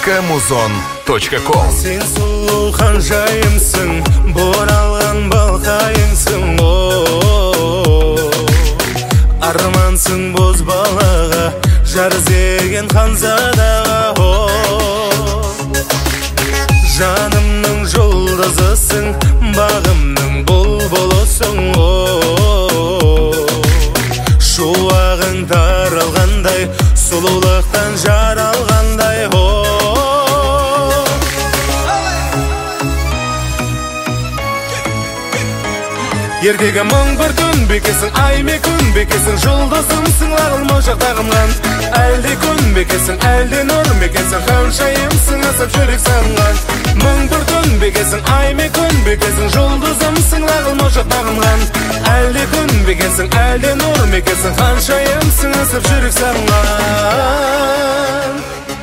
www.muzon.com. Сен сұлу ханшайымсың, боралған балқайыңсың, армансың боз балаға, жар іздеген ханзадаға. Жанымның жұлдызысың, бағымның бұлбұлысың, шуағың таралғандай, сұлулықтан жаралғандай. Ертегі мың бір түн бекесің, ай ме күн бекесің, жұлдызымсың, лағылма жақтағымған. Әлде күн бекесің, әлде нұр мекесің, ханшайымсың, асып жүрек сағынған. Мың бір түн бекесің, ай ме күн бекесің, жұлдызымсың, лағылма жақтағымған. Әлде күн бекесің, әлде нұр мекесің, ханшайымсың, асып жүрек сағынған.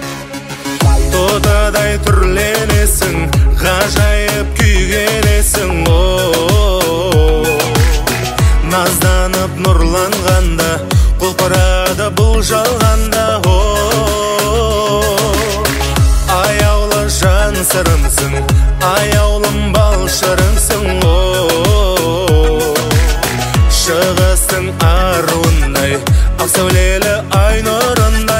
Тотадай түрленесің, ғажайып күйгенесің, назданып нұрланғанда, құлпырады бұл жалғанда. Аяулы жан сырымсың, аяулым бал шырымсың, шығыстың аруындай, ақ сәулелі ай нұрындай.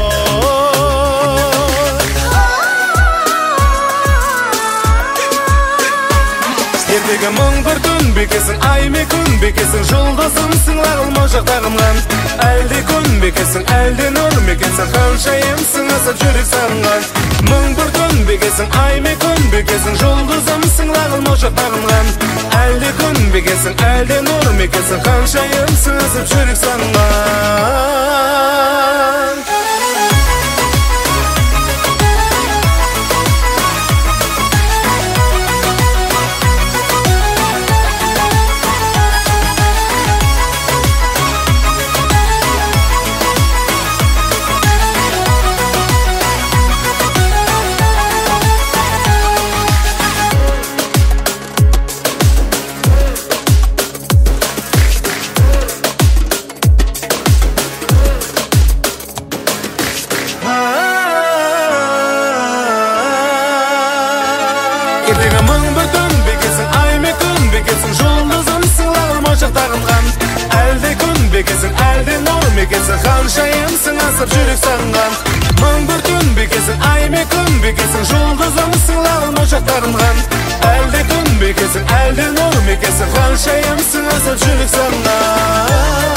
Ертегі мың бір түн бекесің, ай ме күн бекесің, жұлдызымсың, лағылма жақтағымған. Әлде күн бекесің, әлде нұр мекесің, ханшайымсың, асып жүрек сағынған. Мың бір түн бекесің, ай ме күн бекесің, жұлдызымсың, лағылма жақтағымған. Әлде күн бекесің, әлде нұр мекесің, ханшайымсың, асып жүрек сағынған. Ертегі мың бір түн бекесің, ай ме күн бекесің, жұлдызымсың, лағылма жақтағымған. Әлде күн бекесің, әлде нұр мекесің, ханшайымсың, асып жүрек сағынған. Мың бір түн бекесің, ай ме күн бекесің, жұлдызымсың, лағылма жақтағымған. Әлде күн бекесің, әлде нұр мекесің, ханшайымсың, асып жүрек сағынған.